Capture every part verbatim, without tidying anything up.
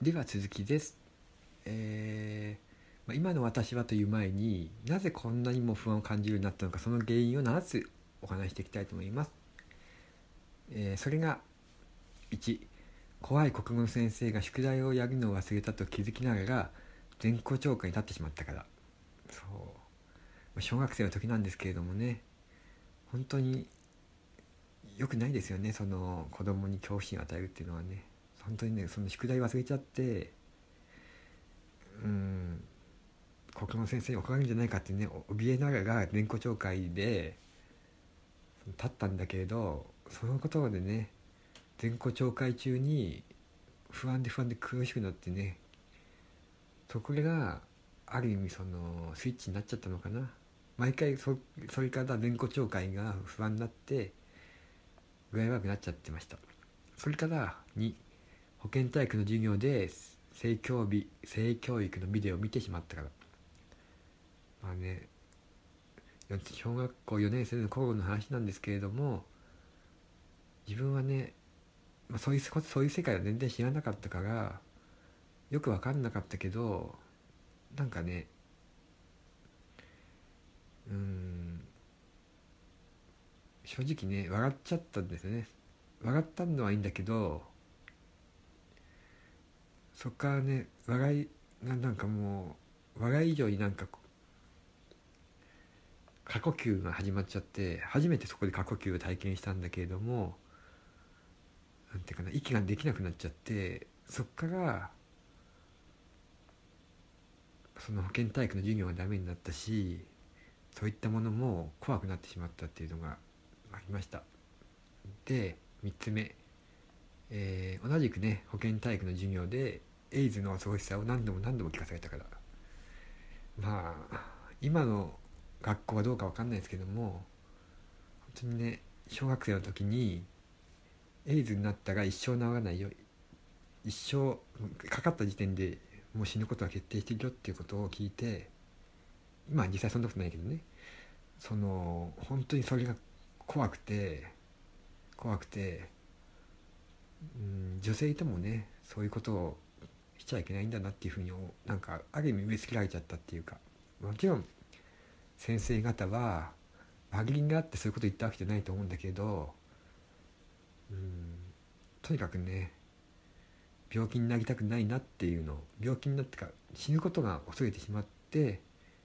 では続きです。えーまあ、今の私はという前になぜこんなにも不安を感じるようになったのか、その原因をななつお話していきたいと思います。えー、それがいち、怖い国語の先生が宿題をやるのを忘れたと気づきながら全校長会に立ってしまったから。そう、まあ、小学生の時なんですけれどもね、本当に良くないですよね。その子供に恐怖心を与えるっていうのはね、本当にね、その宿題忘れちゃってうーん国語の先生に怒られるんじゃないかってね、怯えながら全校長会で立ったんだけれど、そのことでね、全校長会中に不安で不安で苦しくなってね、そこがある意味そのスイッチになっちゃったのかな。毎回 そ, それから全校長会が不安になって具合悪くなっちゃってました。それからに、保健体育の授業で性教育性教育のビデオを見てしまったから。まあね、小学校よねん生の頃の話なんですけれども、自分はね、まあ、そういうそういう世界は全然知らなかったからよく分かんなかったけど、なんかね、うーん正直ね笑っちゃったんですよね。笑ったのはいいんだけど、そっからね笑いがなんかもう笑い以上になんか過呼吸が始まっちゃって、初めてそこで過呼吸を体験したんだけれども、なんていうかな、息ができなくなっちゃって、そっからその保健体育の授業がダメになったし、そういったものも怖くなってしまったっていうのがありました。でみっつめ、えー同じくね保健体育の授業でエイズの恐ろしさを何度も何度も聞かされたから。まあ今の学校はどうか分かんないですけども、本当にね、小学生の時にエイズになったら一生治らないよ、一生かかった時点でもう死ぬことは決定してるよっていうことを聞いて、今は実際そんなことないけどね、その本当にそれが怖くて怖くて、うん、女性ともねそういうことをしちゃいけないんだなっていうふうに、なんかある意味植え付けられちゃったっていうか、もちろん先生方は悪気があってそういうことを言ったわけじゃないと思うんだけど、うん、とにかくね、病気になりたくないなっていうのを、病気になってか死ぬことが恐れてしまって、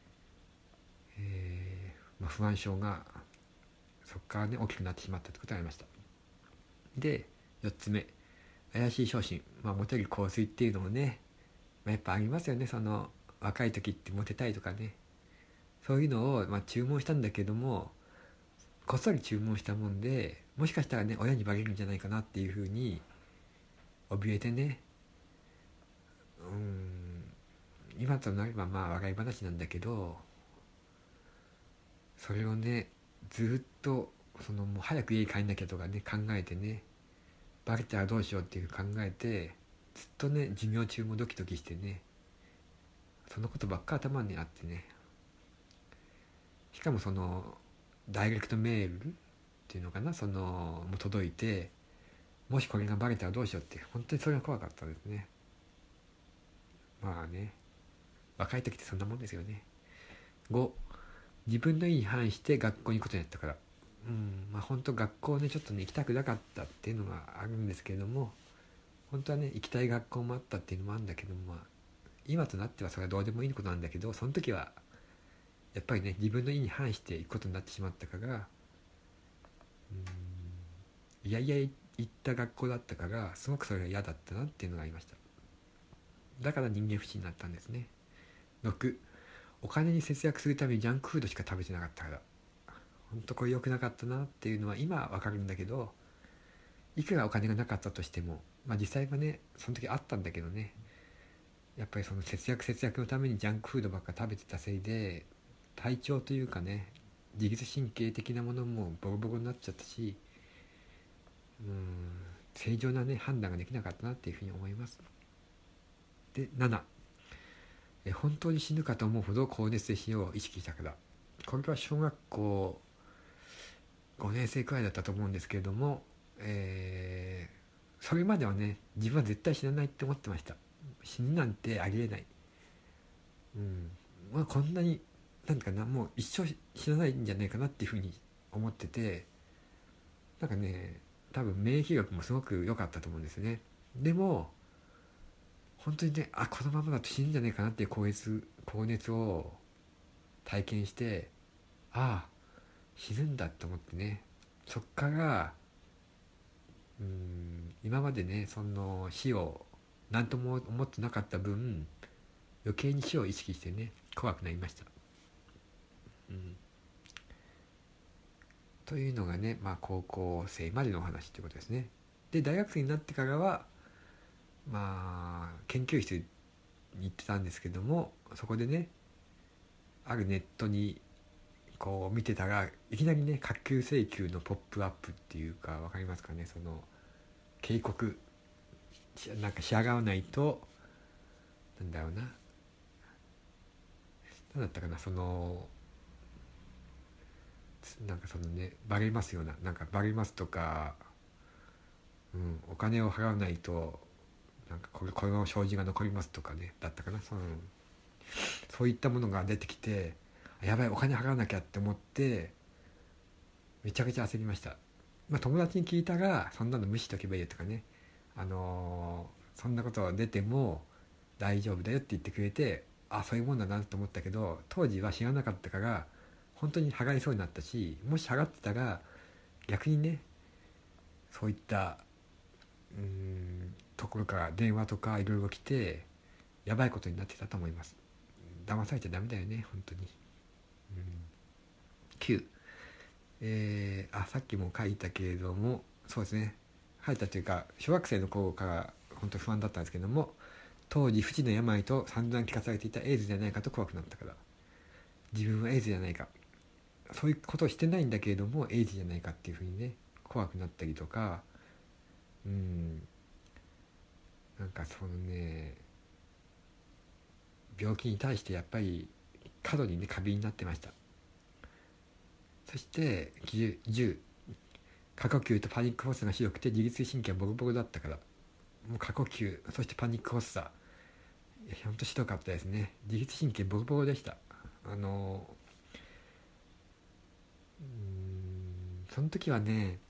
えーまあ、不安症がそこからね大きくなってしまったってことがありました。でよっつめ、怪しい昇進、まあ、モテる香水っていうのもね、まあ、やっぱありますよね。その若い時ってモテたいとかね、そういうのを、まあ、注文したんだけども、こっそり注文したもんで、もしかしたらね親にバレるんじゃないかなっていうふうに怯えてね、うーん今となればまあ笑い話なんだけど、それをねずっとそのもう早く家に帰んなきゃとかね考えてね、バレたらどうしようっていう考えて、ずっとね授業中もドキドキしてね、そのことばっか頭にあってね、しかもそのダイレクトメールっていうのかな、そのもう届いて、もしこれがバレたらどうしようって、本当にそれが怖かったですね。まあね、若い時ってそんなもんですよね。ご、自分の意に反して学校に行くことになったから。うんまあ本当学校ねちょっとね行きたくなかったっていうのがあるんですけれども、本当はね行きたい学校もあったっていうのもあるんだけども、まあ、今となってはそれはどうでもいいことなんだけど、その時はやっぱりね自分の意に反していくことになってしまったから、うんいやいや行った学校だったから、すごくそれが嫌だったなっていうのがありました。だから人間不信になったんですね。ろく、お金に節約するためにジャンクフードしか食べてなかったから。本当これ良くなかったなっていうのは今は分かるんだけど、いくらお金がなかったとしても、まあ実際はねその時あったんだけどね、やっぱりその節約節約のためにジャンクフードばっか食べてたせいで、体調というかね、自律神経的なものもボロボロになっちゃったし、うーん正常なね判断ができなかったなっていうふうに思います。でなな、え本当に死ぬかと思うほど高熱で死ぬを意識したから。これは小学校ごねん生くらいだったと思うんですけれども、えーそれまではね自分は絶対死なないって思ってました。 死ぬなんてありえない、うんまあ、こんなになんかなもう一生死なないんじゃないかなっていうふうに思ってて、なんかね多分免疫力もすごく良かったと思うんですね。でも本当にね、あこのままだと死ぬんじゃないかなっていう高熱高熱を体験して、ああ死ぬんだって思ってね、そっからうーん今までねその死を何とも思ってなかった分、余計に死を意識してね怖くなりました、うん、というのがね、まあ、高校生までのお話ってことですね。で大学生になってからはまあ研究室に行ってたんですけども、そこでねあるネットにこう見てたらいきなりね下級請求のポップアップっていうか分かりますかね、その警告なんか支払わないとなんだろうな、何だったかな、そのなんかそのねバレますような、なんかバレますとか、うん、お金を払わないとなんかこれこれの障子が残りますとかねだったかな、そのそういったものが出てきて、やばいお金払わなきゃって思ってめちゃくちゃ焦りました。まあ友達に聞いたらそんなの無視しとけばいいよとかね、あのー、そんなこと出ても大丈夫だよって言ってくれて、あそういうもんだなと思ったけど、当時は知らなかったから本当に払いそうになったし、もし払ってたら逆にねそういったうーんところから電話とかいろいろ来てやばいことになってたと思います。騙されちゃダメだよね本当に、うん、きゅう、えー、あさっきも書いたけれども、そうですね書いたというか小学生の頃から本当不安だったんですけども、当時不治の病と散々聞かされていたエイズじゃないかと怖くなったから、自分はエイズじゃないか、そういうことをしてないんだけれどもエイズじゃないかっていうふうにね怖くなったりとか、うんなんかそのね病気に対してやっぱり過度にね過敏になってました。そしてじゅう過呼吸とパニック発作がひどくて自律神経ボロボロだったから、もう過呼吸そしてパニック発作ほんとひどかったですね。自律神経ボロボロでした。あのうーんその時はね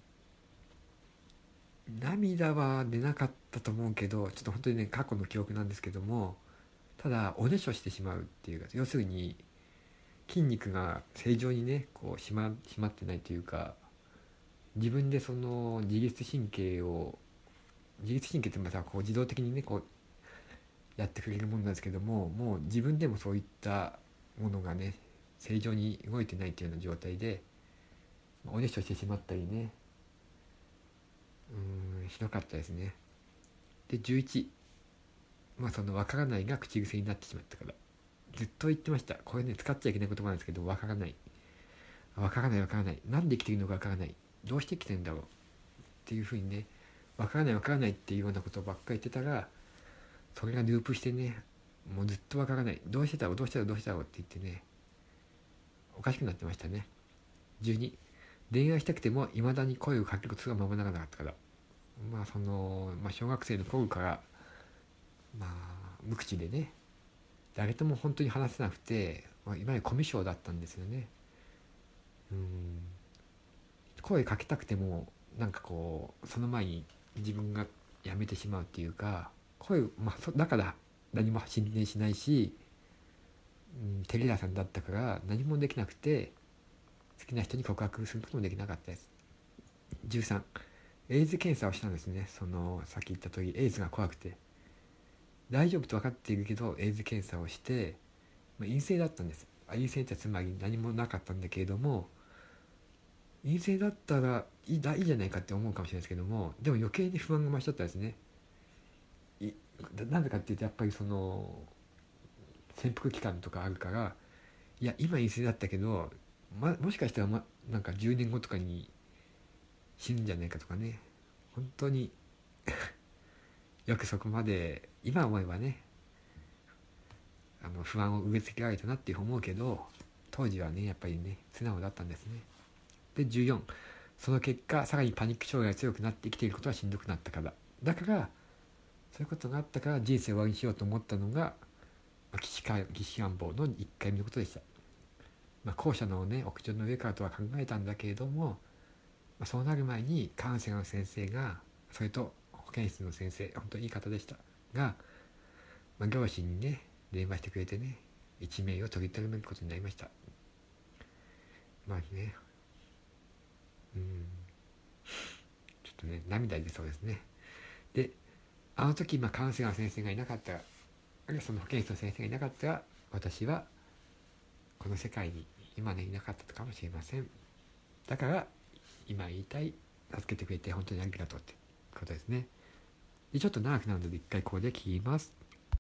涙は出なかったと思うけど、ちょっと本当にね過去の記憶なんですけども、ただおねしょしてしまうっていうか、要するに筋肉が正常にねこう締ま、締まってないというか、自分でその自律神経を自律神経ってまたこう自動的にねこうやってくれるものなんですけども、もう自分でもそういったものがね正常に動いてないというような状態でおねしょしてしまったりね、うーんひどかったですね。でじゅういち、まあその分からないが口癖になってしまったから、ずっと言ってました。これね使っちゃいけない言葉なんですけど、分からない分からない分からない、なんで生きてるのか分からない、どうして生きてるんだろうっていうふうにね、分からない分からないっていうようなことばっかり言ってたら、それがループしてね、もうずっと分からない、どうしてだろうどうしてだろうどうしてだろうって言ってねおかしくなってましたね。じゅうに、恋愛したくてもいまだに声をかけることがままならなかったから、まあその、まあ、小学生の頃からまあ無口でね誰とも本当に話せなくて、まあ、いわゆるコミュ障だったんですよね。うん声かけたくてもなんかこうその前に自分がやめてしまうっていうか、声、まあ、だから何も進展しないし、うん、テレラさんだったから何もできなくて好きな人に告白することもできなかったです。じゅうさん、エイズ検査をしたんですね。そのさっき言った通りエイズが怖くて、大丈夫と分かっているけどエイズ検査をして、まあ、陰性だったんです。陰性ってつまり何もなかったんだけれども、陰性だったらいい、いいじゃないかって思うかもしれないですけども、でも余計に不安が増しちゃったんですね。いなぜかっていうとやっぱりその潜伏期間とかあるから、いや今陰性だったけど、ま、もしかしたら、ま、なんかじゅうねんごとかに死ぬんじゃないかとかね、本当によくそこまで今思えばねあの不安を植え付けられたなって思うけど、当時はねやっぱりね素直だったんですね。でじゅうよん、その結果さらにパニック障害が強くなって生きていることはしんどくなったから、だからそういうことがあったから人生を終わりにしようと思ったのが、まあ、岸か岸願望のいっかいめのことでした。まあ、校舎のね屋上の上からとは考えたんだけれども、まあ、そうなる前にカウンセラーの先生が、それと保健室の先生、本当にいい方でしたが、まあ、両親にね電話してくれてね、一命を取り留めることになりました。まあね、うんちょっとね涙出そうですね。であの時、まあ、カウンセラーの先生がいなかったら、あるいはその保健室の先生がいなかったら、私はこの世界に今ねいなかったかもしれません。だから今言いたい、助けてくれて本当にありがとうってことですね。でちょっと長くなるので一回ここで切ります。